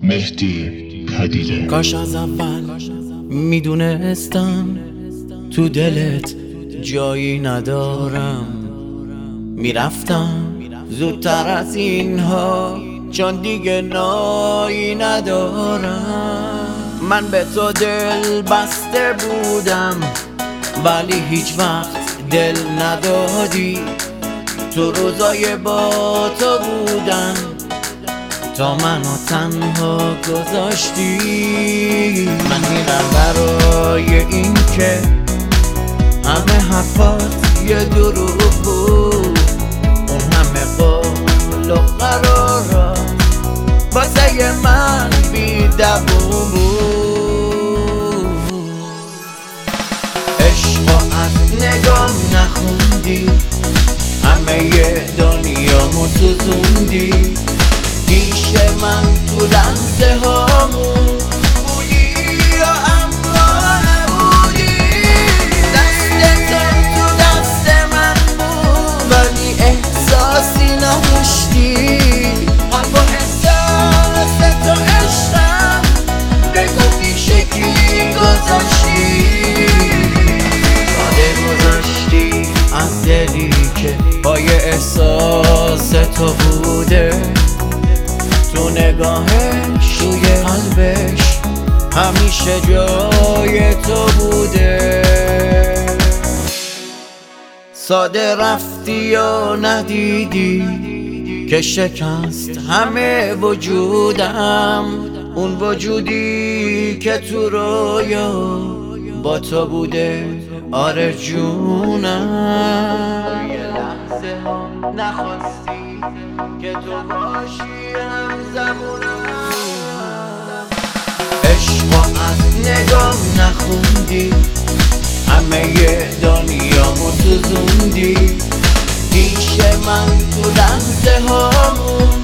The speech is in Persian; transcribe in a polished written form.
مهدی پدیده. کاش از اول میدونستم تو دلت جایی ندارم، میرفتم زودتر از اینها چون دیگه نایی ندارم. من به تو دل بسته بودم ولی هیچ وقت دل ندادی. تو روزای با تو بودم تا منو تنها گذاشتی. من میرم برای این که همه حرفات یه دروغ بود، اون همه قول و قرارات واسه من بی دووم بود. عشقا از نگام نخوندی، همه دنیامو سوزوندی. پیش من تو لحظه هامون بودی یا اما نبودی. دست تو دست من بود ولی احساسی نداشتی. حرف و احساس تو عشقم بگو بی شکلی گذاشتی. ساده گذاشتی از دلی که پای احساس تو بوده. تو نگاهش روی قلبش همیشه جای تو بوده. ساده رفتی و ندیدی که شکست همه وجودم. اون وجودی که تو رویا با تو بوده آره جونم. یه لحظه هم نخواستی که تو باشی همزمونم. عشقا از نگام نخوندی، همه دنیامو سوزوندی. پیش من تو لحظه هامون